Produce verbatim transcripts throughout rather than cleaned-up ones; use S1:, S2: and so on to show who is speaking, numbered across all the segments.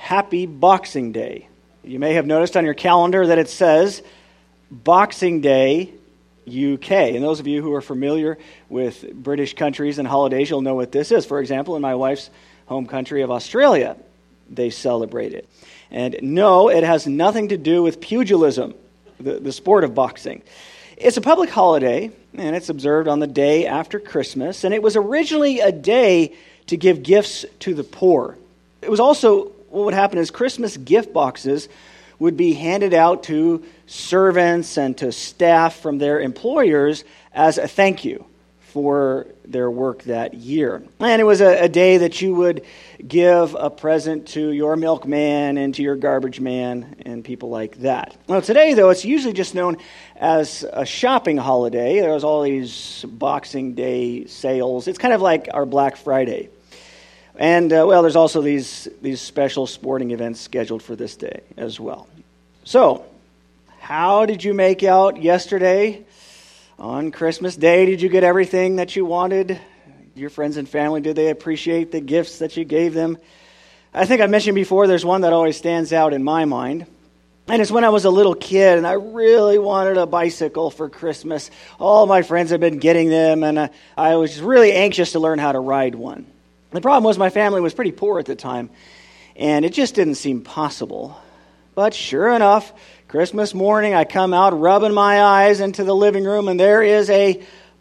S1: Happy Boxing Day. You may have noticed on your calendar that it says Boxing Day U K. And those of you who are familiar with British countries and holidays, you'll know what this is. For example, in my wife's home country of Australia, they celebrate it. And no, it has nothing to do with pugilism, the, the sport of boxing. It's a public holiday, and it's observed on the day after Christmas, and it was originally a day to give gifts to the poor. It was also, what would happen is Christmas gift boxes would be handed out to servants and to staff from their employers as a thank you for their work that year. And it was a, a day that you would give a present to your milkman and to your garbage man and people like that. Well, today, though, it's usually just known as a shopping holiday. There's all these Boxing Day sales. It's kind of like our Black Friday. And, uh, well, there's also these, these special sporting events scheduled for this day as well. So, how did you make out yesterday? On Christmas Day, did you get everything that you wanted? Your friends and family, did they appreciate the gifts that you gave them? I think I mentioned before, there's one that always stands out in my mind. And it's when I was a little kid and I really wanted a bicycle for Christmas. All my friends had been getting them and I, I was really anxious to learn how to ride one. The problem was my family was pretty poor at the time and it just didn't seem possible. But sure enough, Christmas morning, I come out rubbing my eyes into the living room, and there is a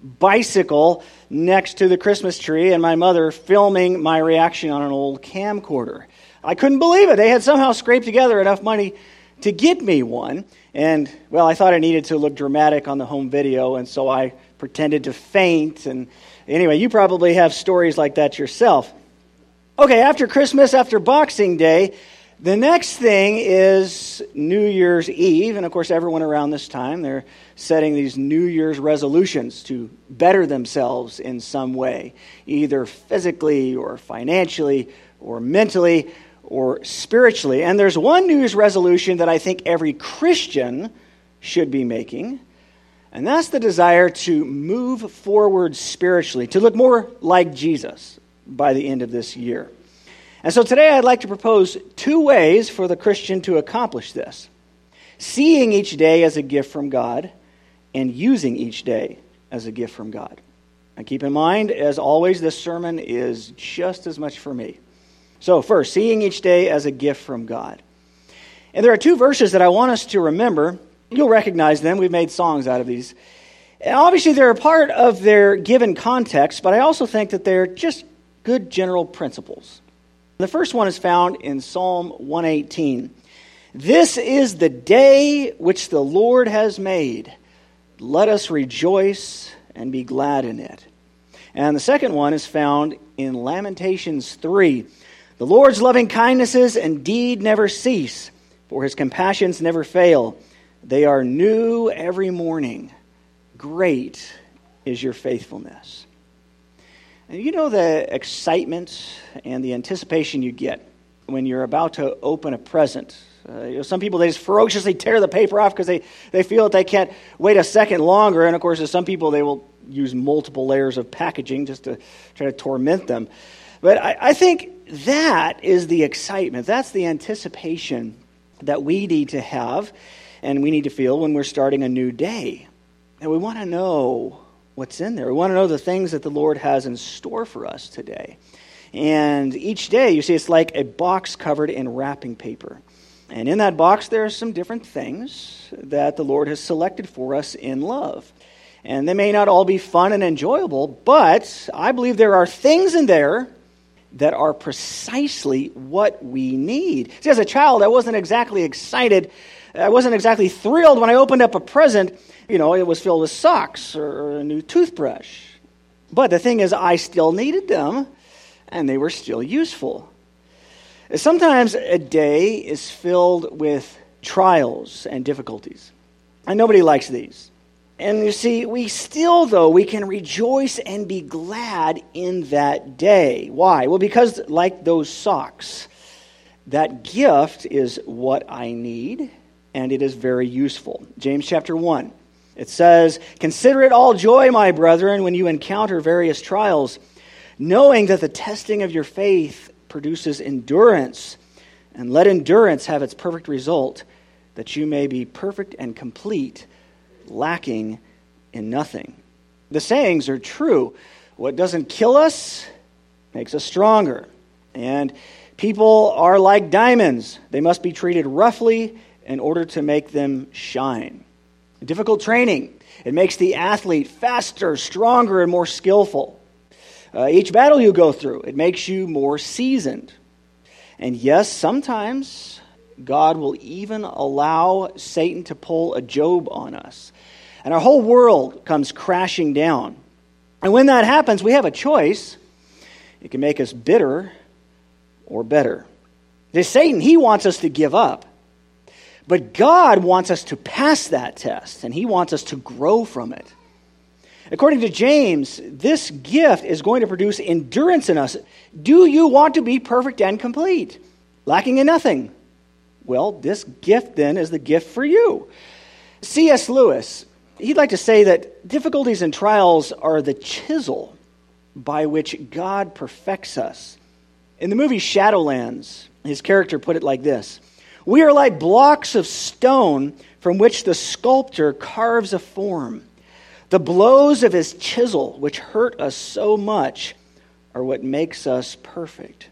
S1: bicycle next to the Christmas tree, and my mother filming my reaction on an old camcorder. I couldn't believe it. They had somehow scraped together enough money to get me one. And, well, I thought I needed to look dramatic on the home video, and so I pretended to faint. And anyway, you probably have stories like that yourself. Okay, after Christmas, after Boxing Day, the next thing is New Year's Eve, and of course everyone around this time, they're setting these New Year's resolutions to better themselves in some way, either physically or financially or mentally or spiritually. And there's one New Year's resolution that I think every Christian should be making, and that's the desire to move forward spiritually, to look more like Jesus by the end of this year. And so today I'd like to propose two ways for the Christian to accomplish this. Seeing each day as a gift from God and using each day as a gift from God. And keep in mind, as always, this sermon is just as much for me. So first, seeing each day as a gift from God. And there are two verses that I want us to remember. You'll recognize them. We've made songs out of these. And obviously, they're a part of their given context, but I also think that they're just good general principles. The first one is found in Psalm one eighteen. This is the day which the Lord has made. Let us rejoice and be glad in it. And the second one is found in Lamentations three. The Lord's loving kindnesses indeed never cease, for his compassions never fail. They are new every morning. Great is your faithfulness. And you know the excitement and the anticipation you get when you're about to open a present. Uh, you know, some people, they just ferociously tear the paper off because they, they feel that they can't wait a second longer. And of course, there's some people, they will use multiple layers of packaging just to try to torment them. But I, I think that is the excitement. That's the anticipation that we need to have and we need to feel when we're starting a new day. And we want to know what's in there. We want to know the things that the Lord has in store for us today. And each day, you see, it's like a box covered in wrapping paper. And in that box, there are some different things that the Lord has selected for us in love. And they may not all be fun and enjoyable, but I believe there are things in there that are precisely what we need. See, as a child, I wasn't exactly excited. I wasn't exactly thrilled when I opened up a present. You know, it was filled with socks or a new toothbrush. But the thing is, I still needed them, and they were still useful. Sometimes a day is filled with trials and difficulties, and nobody likes these. And you see, we still, though, we can rejoice and be glad in that day. Why? Well, because like those socks, that gift is what I need, and it is very useful. James chapter one, it says, "Consider it all joy, my brethren, when you encounter various trials, knowing that the testing of your faith produces endurance. And let endurance have its perfect result, that you may be perfect and complete, lacking in nothing. The sayings are true. What doesn't kill us makes us stronger. And people are like diamonds. They must be treated roughly in order to make them shine. Difficult training. It makes the athlete faster, stronger, and more skillful. Uh, each battle you go through, it makes you more seasoned. And yes, sometimes God will even allow Satan to pull a Job on us. And our whole world comes crashing down. And when that happens, we have a choice. It can make us bitter or better. This Satan, he wants us to give up. But God wants us to pass that test, and he wants us to grow from it. According to James, this gift is going to produce endurance in us. Do you want to be perfect and complete, lacking in nothing? Well, this gift then is the gift for you. C S Lewis, he'd like to say that difficulties and trials are the chisel by which God perfects us. In the movie Shadowlands, his character put it like this: we are like blocks of stone from which the sculptor carves a form. The blows of his chisel, which hurt us so much, are what makes us perfect.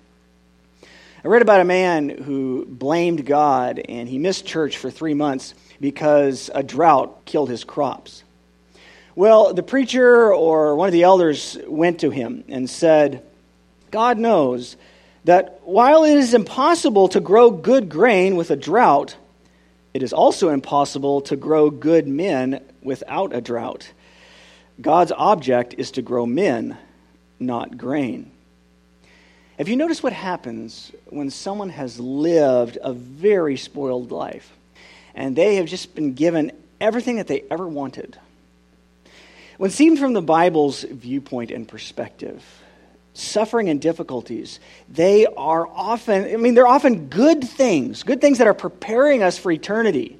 S1: I read about a man who blamed God, and he missed church for three months because a drought killed his crops. Well, the preacher or one of the elders went to him and said, God knows that while it is impossible to grow good grain with a drought, it is also impossible to grow good men without a drought. God's object is to grow men, not grain. Have you noticed what happens when someone has lived a very spoiled life and they have just been given everything that they ever wanted? When seen from the Bible's viewpoint and perspective, suffering and difficulties, they are often, I mean, they're often good things, good things that are preparing us for eternity.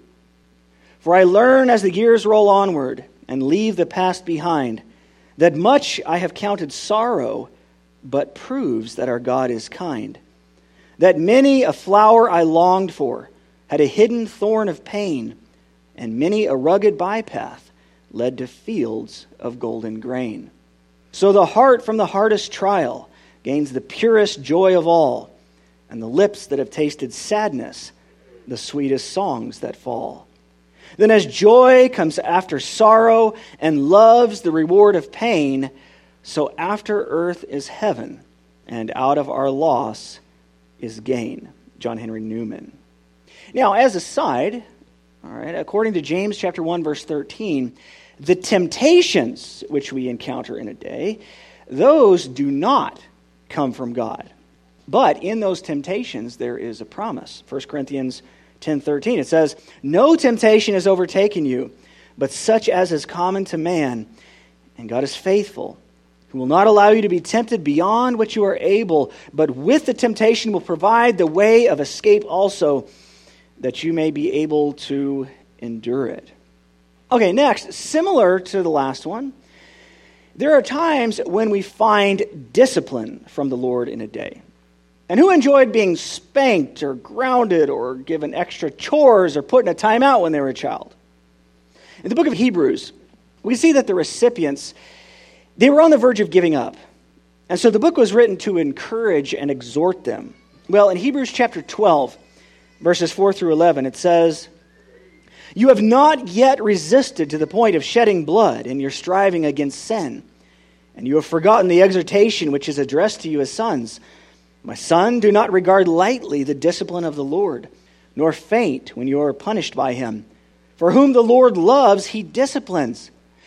S1: For I learn as the years roll onward and leave the past behind, that much I have counted sorrow, but proves that our God is kind. That many a flower I longed for had a hidden thorn of pain, and many a rugged bypath led to fields of golden grain. So the heart from the hardest trial gains the purest joy of all, and the lips that have tasted sadness, the sweetest songs that fall. Then as joy comes after sorrow and love's the reward of pain, so after earth is heaven, and out of our loss is gain. John Henry Newman. Now, as a side, all right, according to James chapter one, verse thirteen, the temptations which we encounter in a day, those do not come from God. But in those temptations, there is a promise. First Corinthians ten thirteen, it says, no temptation has overtaken you, but such as is common to man. And God is faithful, who will not allow you to be tempted beyond what you are able, but with the temptation will provide the way of escape also, that you may be able to endure it. Okay, next, similar to the last one, there are times when we find discipline from the Lord in a day. And who enjoyed being spanked or grounded or given extra chores or put in a timeout when they were a child? In the book of Hebrews, we see that the recipients, they were on the verge of giving up. And so the book was written to encourage and exhort them. Well, in Hebrews chapter twelve, verses four through eleven, it says, you have not yet resisted to the point of shedding blood in your striving against sin. And you have forgotten the exhortation which is addressed to you as sons. My son, do not regard lightly the discipline of the Lord, nor faint when you are punished by him. For whom the Lord loves, he disciplines,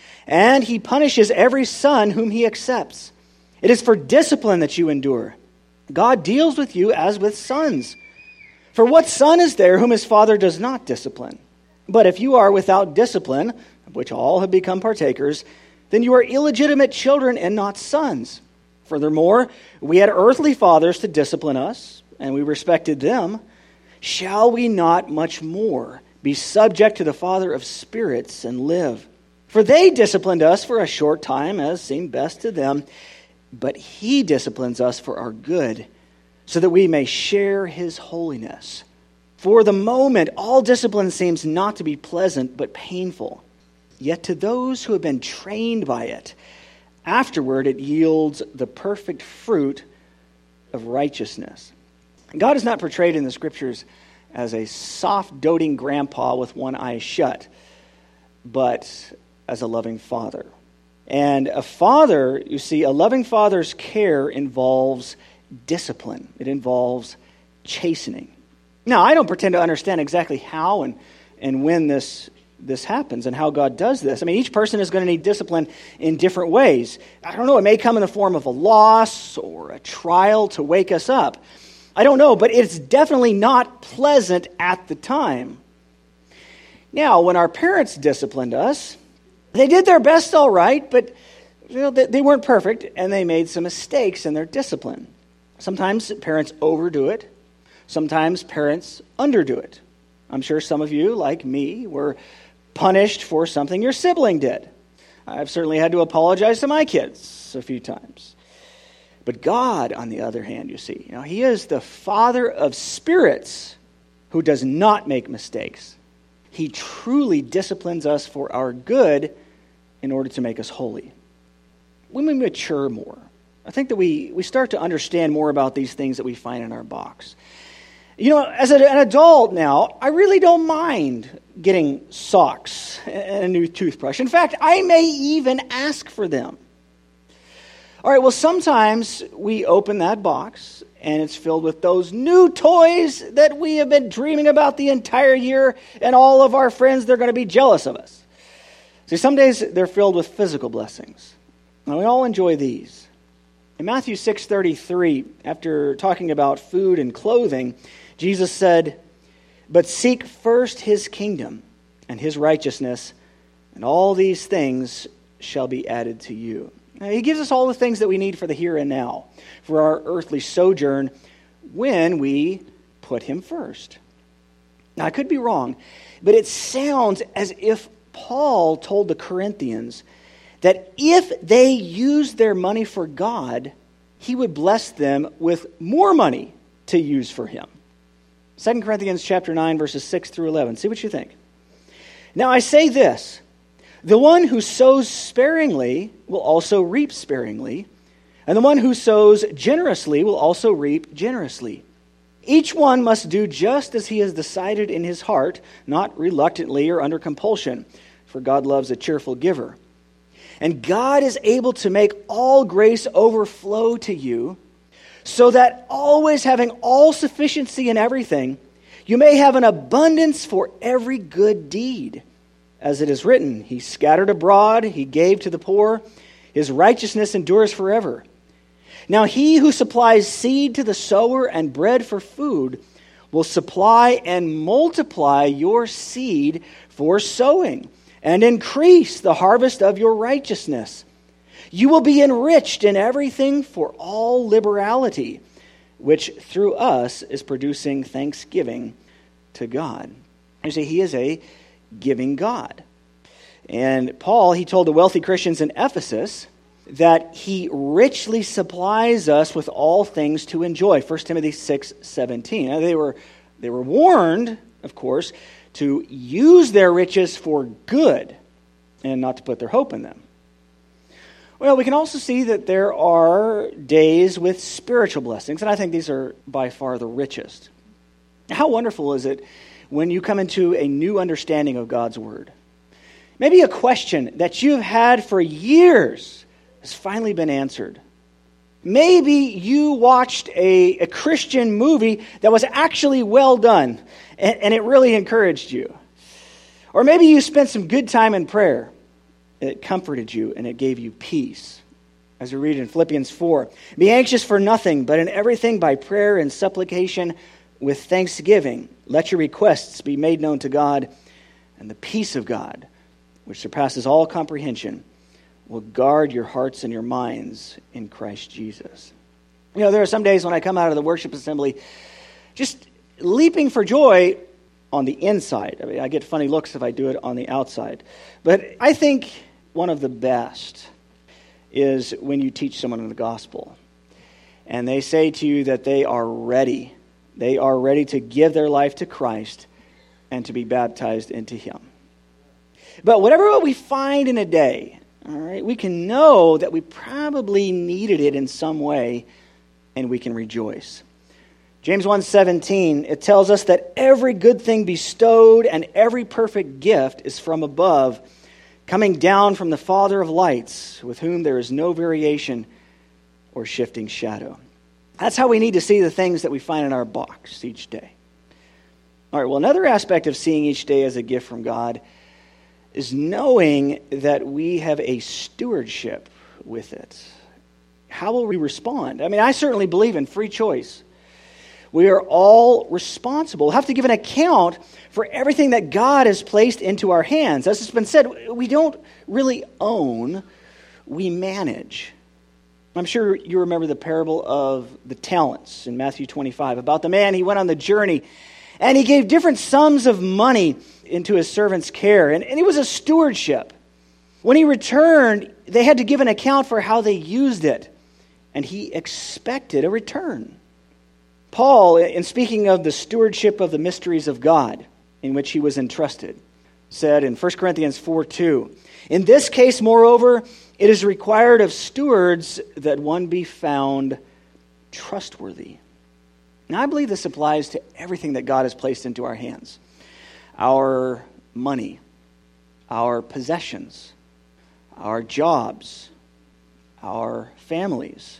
S1: and he punishes every son whom he accepts. It is for discipline that you endure. God deals with you as with sons. For what son is there whom his father does not discipline? But if you are without discipline, of which all have become partakers, then you are illegitimate children and not sons. Furthermore, we had earthly fathers to discipline us, and we respected them. Shall we not much more be subject to the Father of spirits and live? For they disciplined us for a short time, as seemed best to them, but he disciplines us for our good, so that we may share his holiness. For the moment, all discipline seems not to be pleasant, but painful. Yet to those who have been trained by it, afterward it yields the perfect fruit of righteousness. God is not portrayed in the Scriptures as a soft, doting grandpa with one eye shut, but as a loving father. And a father, you see, a loving father's care involves discipline. It involves chastening. Now, I don't pretend to understand exactly how and, and when this, this happens and how God does this. I mean, each person is going to need discipline in different ways. I don't know, it may come in the form of a loss or a trial to wake us up. I don't know, but it's definitely not pleasant at the time. Now, when our parents disciplined us, they did their best all right, but you know, they, they weren't perfect, and they made some mistakes in their discipline. Sometimes parents overdo it. Sometimes parents underdo it. I'm sure some of you, like me, were punished for something your sibling did. I've certainly had to apologize to my kids a few times. But God, on the other hand, you see, you know, he is the Father of spirits who does not make mistakes. He truly disciplines us for our good in order to make us holy. When we mature more, I think that we, we start to understand more about these things that we find in our box. You know, as a, an adult now, I really don't mind getting socks and a new toothbrush. In fact, I may even ask for them. All right, well, sometimes we open that box and it's filled with those new toys that we have been dreaming about the entire year, and all of our friends, they're going to be jealous of us. See, some days they're filled with physical blessings. Now, we all enjoy these. In Matthew six thirty-three, after talking about food and clothing, Jesus said, "But seek first his kingdom and his righteousness, and all these things shall be added to you." Now, he gives us all the things that we need for the here and now, for our earthly sojourn, when we put him first. Now, I could be wrong, but it sounds as if Paul told the Corinthians that if they used their money for God, he would bless them with more money to use for him. Second Corinthians chapter nine, verses six through eleven. See what you think. "Now I say this, the one who sows sparingly will also reap sparingly, and the one who sows generously will also reap generously. Each one must do just as he has decided in his heart, not reluctantly or under compulsion, for God loves a cheerful giver. And God is able to make all grace overflow to you, so that always having all sufficiency in everything, you may have an abundance for every good deed. As it is written, he scattered abroad, he gave to the poor, his righteousness endures forever. Now he who supplies seed to the sower and bread for food will supply and multiply your seed for sowing, and increase the harvest of your righteousness. You will be enriched in everything for all liberality, which through us is producing thanksgiving to God." You see, he is a giving God. And Paul, he told the wealthy Christians in Ephesus that he richly supplies us with all things to enjoy. First Timothy six seventeen. Now, they were, they were warned, of course, to use their riches for good and not to put their hope in them. Well, we can also see that there are days with spiritual blessings, and I think these are by far the richest. How wonderful is it when you come into a new understanding of God's Word? Maybe a question that you've had for years has finally been answered. Maybe you watched a, a Christian movie that was actually well done, and, and it really encouraged you. Or maybe you spent some good time in prayer. It comforted you and it gave you peace. As we read in Philippians four, "Be anxious for nothing, but in everything by prayer and supplication with thanksgiving, let your requests be made known to God, and the peace of God, which surpasses all comprehension, will guard your hearts and your minds in Christ Jesus." You know, there are some days when I come out of the worship assembly just leaping for joy on the inside. I mean, I get funny looks if I do it on the outside. But I think one of the best is when you teach someone the gospel. and they say to you that they are ready. They are ready to give their life to Christ and to be baptized into Him. But whatever we find in a day, all right, we can know that we probably needed it in some way, and we can rejoice. James one seventeen, it tells us that every good thing bestowed and every perfect gift is from above, coming down from the Father of lights, with whom there is no variation or shifting shadow. That's how we need to see the things that we find in our box each day. All right, well, another aspect of seeing each day as a gift from God is knowing that we have a stewardship with it. How will we respond? I mean, I certainly believe in free choice. We are all responsible. We'll have to give an account for everything that God has placed into our hands. As has been said, we don't really own, we manage. I'm sure you remember the parable of the talents in Matthew twenty-five, about the man, he went on the journey, and he gave different sums of money into his servant's care, and, and it was a stewardship. When he returned, they had to give an account for how they used it, and he expected a return. Paul, in speaking of the stewardship of the mysteries of God, in which he was entrusted, said in First Corinthians four two, "In this case, moreover, it is required of stewards that one be found trustworthy." Now, I believe this applies to everything that God has placed into our hands. Our money, our possessions, our jobs, our families,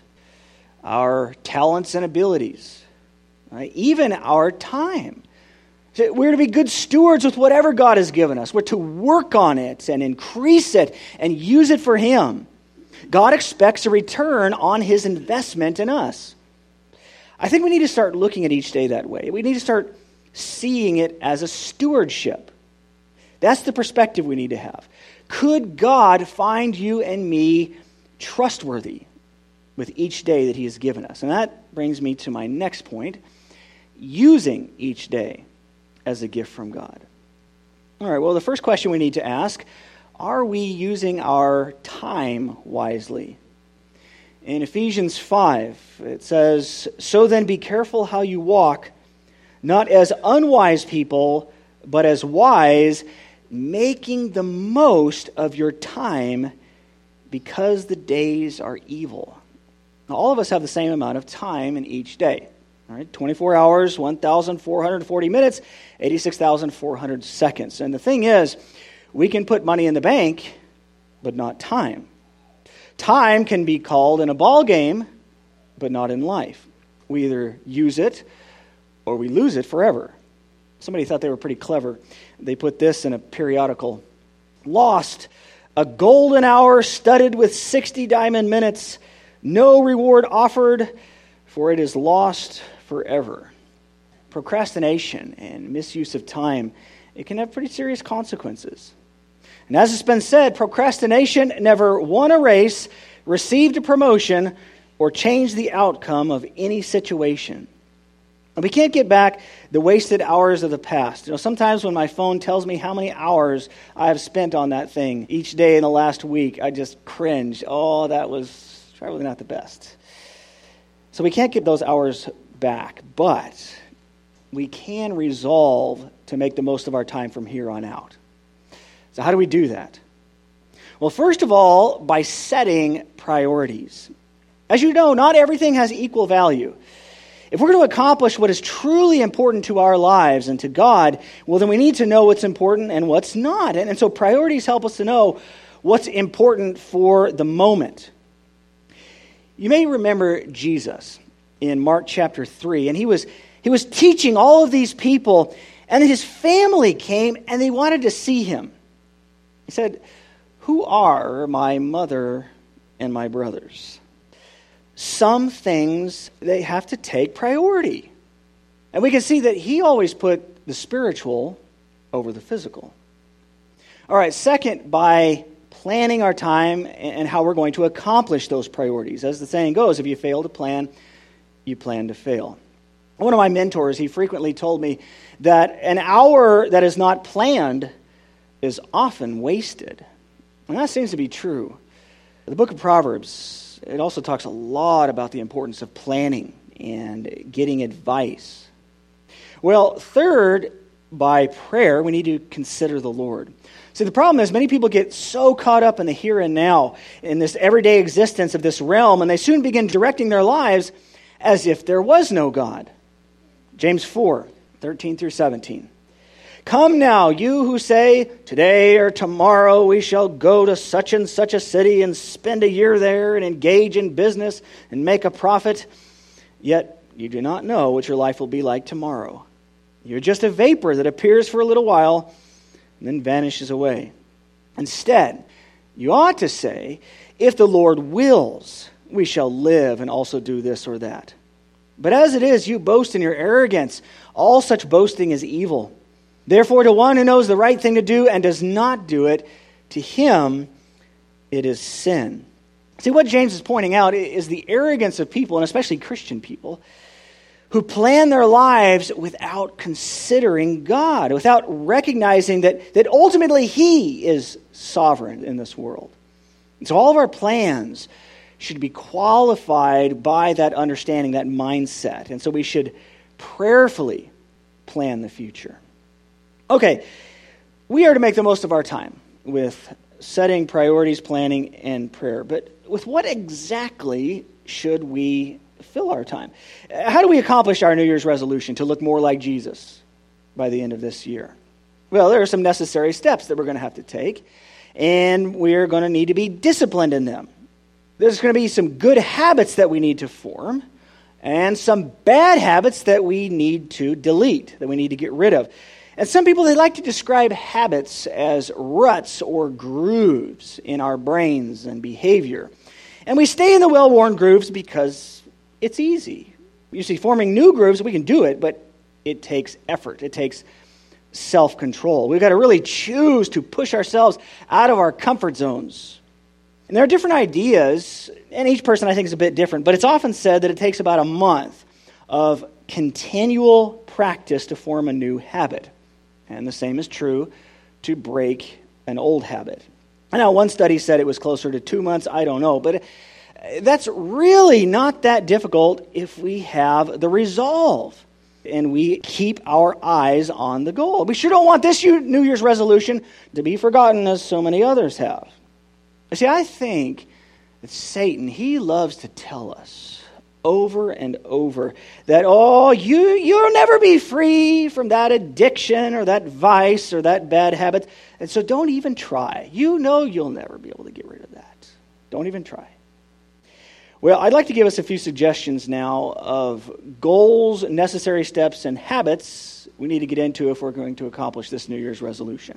S1: our talents and abilities, right? Even our time. We're to be good stewards with whatever God has given us. We're to work on it and increase it and use it for Him. God expects a return on His investment in us. I think we need to start looking at each day that way. We need to start seeing it as a stewardship. That's the perspective we need to have. Could God find you and me trustworthy with each day that He has given us? And that brings me to my next point, using each day as a gift from God. All right, well, the first question we need to ask, are we using our time wisely? In Ephesians five, it says, "So then be careful how you walk, not as unwise people, but as wise, making the most of your time because the days are evil." Now, all of us have the same amount of time in each day. All right, twenty-four hours, one thousand four hundred forty minutes, eighty-six thousand four hundred seconds. And the thing is, we can put money in the bank, but not time. Time can be called in a ball game, but not in life. We either use it or we lose it forever. Somebody thought they were pretty clever. They put this in a periodical. Lost, a golden hour studded with sixty diamond minutes, no reward offered, for it is lost forever. Procrastination and misuse of time, it can have pretty serious consequences. And as it's been said, procrastination never won a race, received a promotion, or changed the outcome of any situation. And we can't get back the wasted hours of the past. You know, sometimes when my phone tells me how many hours I have spent on that thing each day in the last week, I just cringe. Oh, that was probably not the best. So we can't get those hours back, but we can resolve to make the most of our time from here on out. So how do we do that? Well, first of all, by setting priorities. As you know, not everything has equal value. If we're going to accomplish what is truly important to our lives and to God, well, then we need to know what's important and what's not. And, and so priorities help us to know what's important for the moment. You may remember Jesus in Mark chapter three, and he was he was teaching all of these people, and his family came, and they wanted to see him. He said, "Who are my mother and my brothers?" Some things, they have to take priority. And we can see that he always put the spiritual over the physical. All right, second, by planning our time and how we're going to accomplish those priorities. As the saying goes, if you fail to plan, you plan to fail. One of my mentors, he frequently told me that an hour that is not planned is often wasted. And that seems to be true. The book of Proverbs, it also talks a lot about the importance of planning and getting advice. Well, third, by prayer, we need to consider the Lord. See, the problem is many people get so caught up in the here and now, in this everyday existence of this realm, and they soon begin directing their lives as if there was no God. James four, thirteen through seventeen. Come now, you who say, today or tomorrow we shall go to such and such a city and spend a year there and engage in business and make a profit, yet you do not know what your life will be like tomorrow. You're just a vapor that appears for a little while and then vanishes away. Instead, you ought to say, if the Lord wills, we shall live and also do this or that. But as it is, you boast in your arrogance. All such boasting is evil. Therefore, to one who knows the right thing to do and does not do it, to him it is sin. See, what James is pointing out is the arrogance of people, and especially Christian people, who plan their lives without considering God, without recognizing that, that ultimately He is sovereign in this world. And so all of our plans should be qualified by that understanding, that mindset. And so we should prayerfully plan the future. Okay, we are to make the most of our time with setting priorities, planning, and prayer. But with what exactly should we fill our time? How do we accomplish our New Year's resolution to look more like Jesus by the end of this year? Well, there are some necessary steps that we're going to have to take, and we're going to need to be disciplined in them. There's going to be some good habits that we need to form, and some bad habits that we need to delete, that we need to get rid of. And some people, they like to describe habits as ruts or grooves in our brains and behavior. And we stay in the well-worn grooves because it's easy. You see, forming new grooves, we can do it, but it takes effort. It takes self-control. We've got to really choose to push ourselves out of our comfort zones. And there are different ideas, and each person I think is a bit different, but it's often said that it takes about a month of continual practice to form a new habit. And the same is true to break an old habit. I know one study said it was closer to two months. I don't know. But that's really not that difficult if we have the resolve and we keep our eyes on the goal. We sure don't want this New Year's resolution to be forgotten as so many others have. You see, I think that Satan, he loves to tell us over and over that, oh, you, you'll never be free from that addiction or that vice or that bad habit. And so don't even try. You know you'll never be able to get rid of that. Don't even try. Well, I'd like to give us a few suggestions now of goals, necessary steps, and habits we need to get into if we're going to accomplish this New Year's resolution.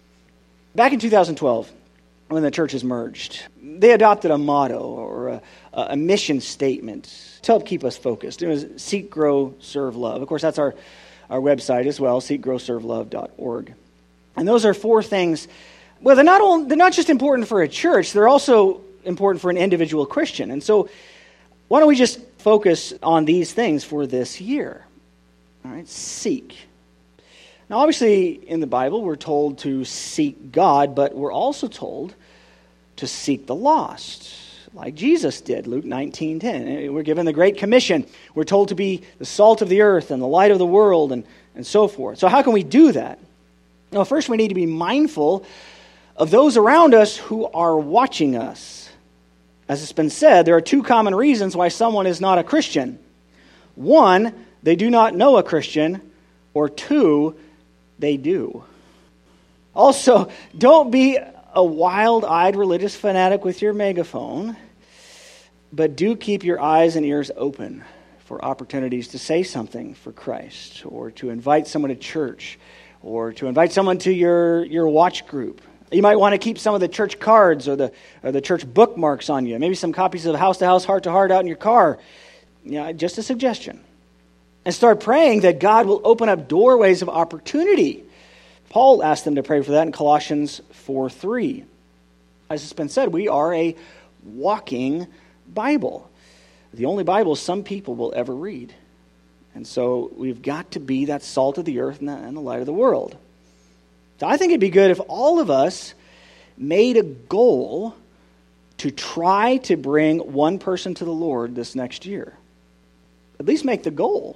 S1: Back in two thousand twelve, when the churches merged, they adopted a motto or a, a mission statement to help keep us focused. It was Seek, Grow, Serve, Love. Of course, that's our, our website as well, seek grow serve love dot org. And those are four things. Well, they're not all, they're not just important for a church, they're also important for an individual Christian. And so why don't we just focus on these things for this year? All right, seek. Now, obviously, in the Bible, we're told to seek God, but we're also told to seek the lost, like Jesus did, Luke nineteen ten. We're given the Great Commission. We're told to be the salt of the earth and the light of the world and, and so forth. So how can we do that? Well, first we need to be mindful of those around us who are watching us. As it's been said, there are two common reasons why someone is not a Christian. One, they do not know a Christian, or two, they do. Also, don't be a wild-eyed religious fanatic with your megaphone, but do keep your eyes and ears open for opportunities to say something for Christ, or to invite someone to church, or to invite someone to your, your watch group. You might want to keep some of the church cards or the or the church bookmarks on you. Maybe some copies of House to House, Heart to Heart out in your car. You know, just a suggestion. And start praying that God will open up doorways of opportunity. Paul asked them to pray for that in Colossians four three. As it's been said, we are a walking Bible. The only Bible some people will ever read. And so we've got to be that salt of the earth and the, and the light of the world. So I think it'd be good if all of us made a goal to try to bring one person to the Lord this next year. At least make the goal.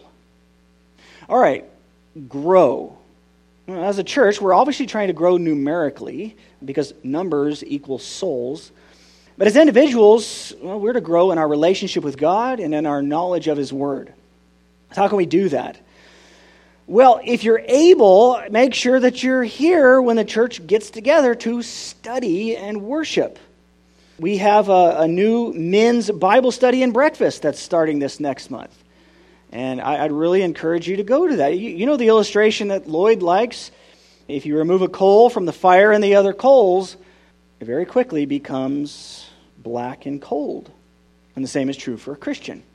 S1: All right, grow. As a church, we're obviously trying to grow numerically because numbers equal souls. But as individuals, well, we're to grow in our relationship with God and in our knowledge of His Word. How can we do that? Well, if you're able, make sure that you're here when the church gets together to study and worship. We have a, a new men's Bible study and breakfast that's starting this next month. And I, I'd really encourage you to go to that. You, you know the illustration that Lloyd likes? If you remove a coal from the fire and the other coals, it very quickly becomes black and cold. And the same is true for a Christian.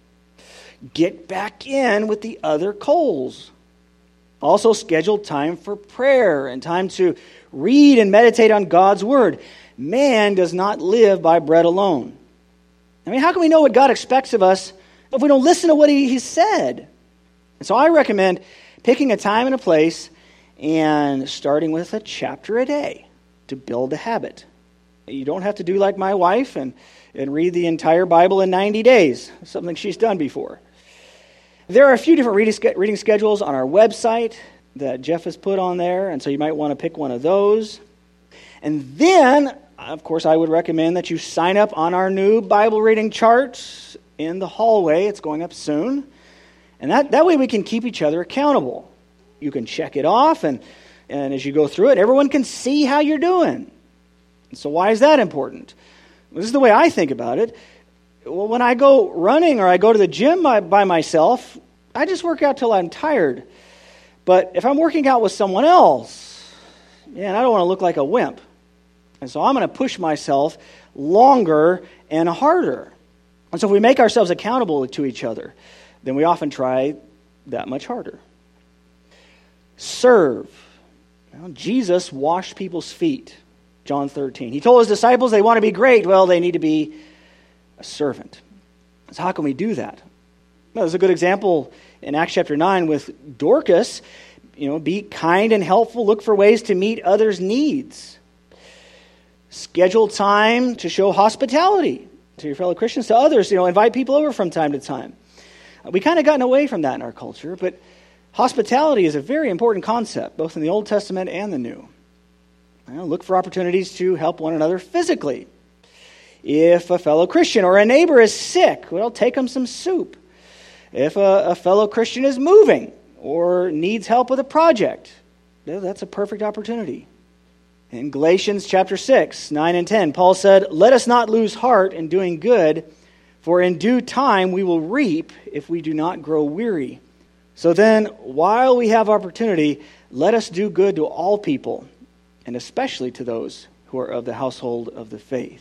S1: Get back in with the other coals. Also schedule time for prayer and time to read and meditate on God's Word. Man does not live by bread alone. I mean, how can we know what God expects of us if we don't listen to what he, he said? And so I recommend picking a time and a place and starting with a chapter a day to build a habit. You don't have to do like my wife and, and read the entire Bible in ninety days, something she's done before. There are a few different reading, reading schedules on our website that Jeff has put on there, and so you might want to pick one of those. And then, of course, I would recommend that you sign up on our new Bible reading charts in the hallway. It's going up soon. And that, that way we can keep each other accountable. You can check it off, and, and as you go through it, everyone can see how you're doing. And so why is that important? This is the way I think about it. Well, when I go running or I go to the gym by, by myself, I just work out till I'm tired. But if I'm working out with someone else, man, I don't want to look like a wimp. And so I'm going to push myself longer and harder. And so if we make ourselves accountable to each other, then we often try that much harder. Serve. Well, Jesus washed people's feet, John thirteen. He told his disciples they want to be great. Well, they need to be a servant. So how can we do that? Well, there's a good example in Acts chapter nine with Dorcas. You know, be kind and helpful. Look for ways to meet others' needs. Schedule time to show hospitality to your fellow Christians, to others. You know, invite people over from time to time. We kind of gotten away from that in our culture, but hospitality is a very important concept, both in the Old Testament and the New. You know, look for opportunities to help one another physically. If a fellow Christian or a neighbor is sick, well, take them some soup. If a, a fellow Christian is moving or needs help with a project, well, that's a perfect opportunity. In Galatians chapter six, nine and ten, Paul said, "Let us not lose heart in doing good, for in due time we will reap if we do not grow weary. So then, while we have opportunity, let us do good to all people, and especially to those who are of the household of the faith."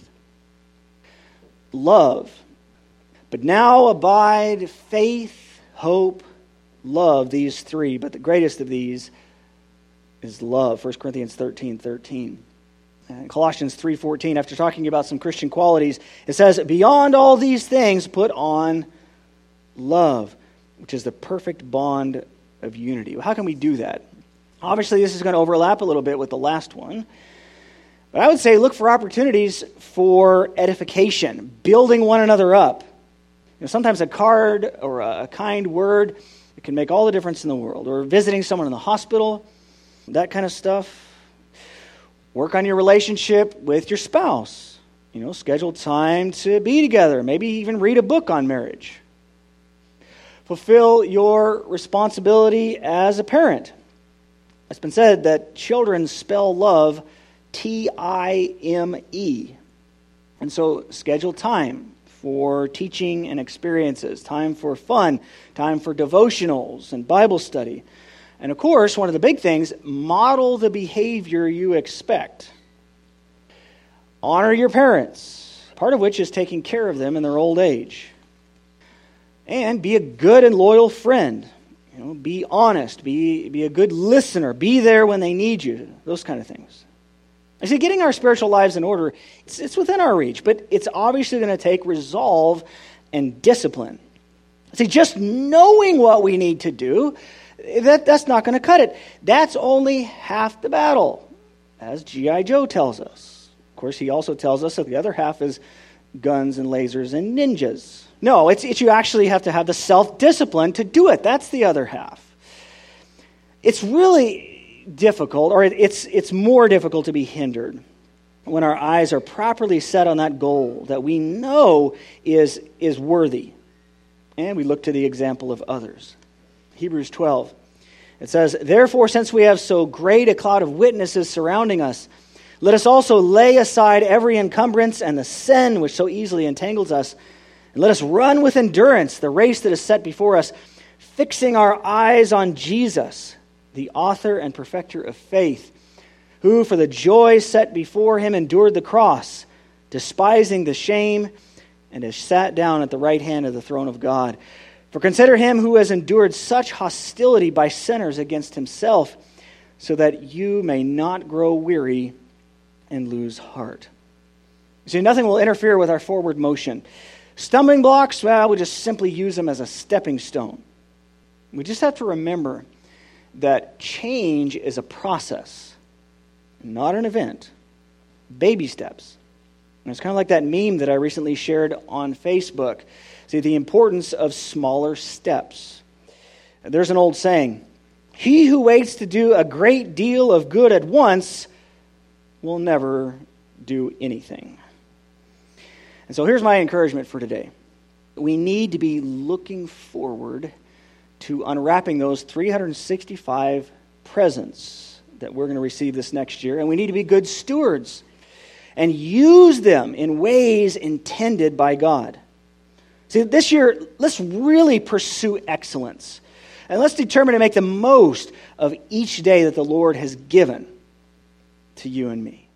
S1: Love. But now abide faith, hope, love, these three. But the greatest of these is love. First Corinthians thirteen thirteen. And Colossians three fourteen, after talking about some Christian qualities, it says, "Beyond all these things, put on love, which is the perfect bond of unity." Well, how can we do that? Obviously, this is going to overlap a little bit with the last one. But I would say look for opportunities for edification, building one another up. You know, sometimes a card or a kind word, it can make all the difference in the world. Or visiting someone in the hospital, that kind of stuff. Work on your relationship with your spouse. You know, schedule time to be together. Maybe even read a book on marriage. Fulfill your responsibility as a parent. It's been said that children spell love T I M E. And so schedule time for teaching and experiences, time for fun, time for devotionals and Bible study. And of course, one of the big things, model the behavior you expect. Honor your parents, part of which is taking care of them in their old age. And be a good and loyal friend. You know, be honest, be, be a good listener, be there when they need you, those kind of things. I see, getting our spiritual lives in order, it's, it's within our reach, but it's obviously going to take resolve and discipline. See, just knowing what we need to do, that, that's not going to cut it. That's only half the battle, as G I Joe tells us. Of course, he also tells us that the other half is guns and lasers and ninjas. No, it's, it's you actually have to have the self-discipline to do it. That's the other half. It's really difficult, or it's it's more difficult to be hindered when our eyes are properly set on that goal that we know is, is worthy. And we look to the example of others. Hebrews twelve. It says, "Therefore, since we have so great a cloud of witnesses surrounding us, let us also lay aside every encumbrance and the sin which so easily entangles us, and let us run with endurance the race that is set before us, fixing our eyes on Jesus, the author and perfecter of faith, who for the joy set before him endured the cross, despising the shame, and has sat down at the right hand of the throne of God. For consider him who has endured such hostility by sinners against himself, so that you may not grow weary and lose heart." See, nothing will interfere with our forward motion. Stumbling blocks, well, we just simply use them as a stepping stone. We just have to remember that change is a process, not an event. Baby steps. And it's kind of like that meme that I recently shared on Facebook. See, the importance of smaller steps. There's an old saying, "He who waits to do a great deal of good at once will never do anything." And so here's my encouragement for today. We need to be looking forward to unwrapping those three hundred sixty-five presents that we're going to receive this next year. And we need to be good stewards and use them in ways intended by God. See, this year, let's really pursue excellence. And let's determine to make the most of each day that the Lord has given to you and me.